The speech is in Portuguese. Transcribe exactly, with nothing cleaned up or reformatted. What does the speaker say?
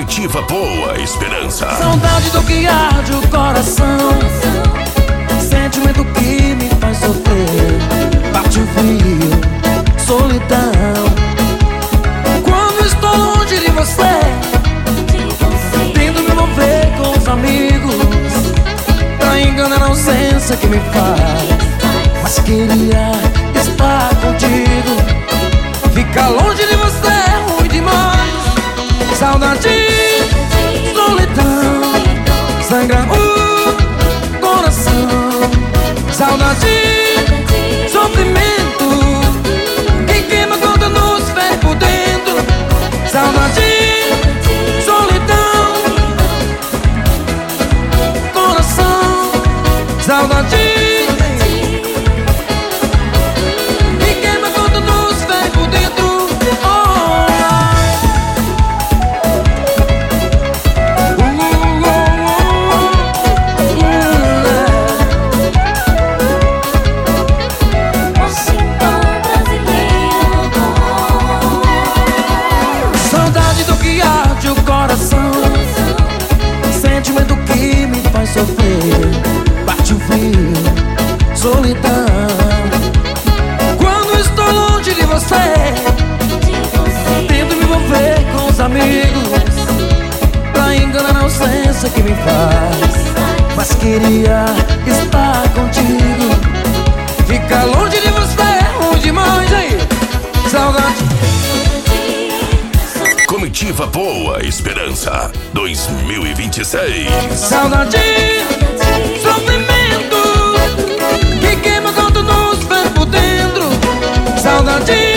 Comitiva Boa Esperança. Saudade do que arde o coração, sentimento que me faz sofrer. Bate o frio, solidão. Quando estou longe de você, tento me envolver com os amigos, pra enganar a ausência que me faz. Mas queria estar contigo. Ficar longe de você é ruim demais. Saudade, solidão, sangra o coração. Saudade, sofrimento que queima quando nos fere por dentro. Saudade, solidão, coração. Saudade. Sentimento que me faz sofrer. Bate o frio, solidão. Quando estou longe de você, tento me envolver com os amigos, pra enganar a ausência que me faz. Mas queria estar contigo. Ficar longe de você é ruim demais, aí. Saudade. Comitiva Boa Esperança dois mil e vinte e seis. Saudade, sofrimento que queima quando nos vê por dentro. Saudade.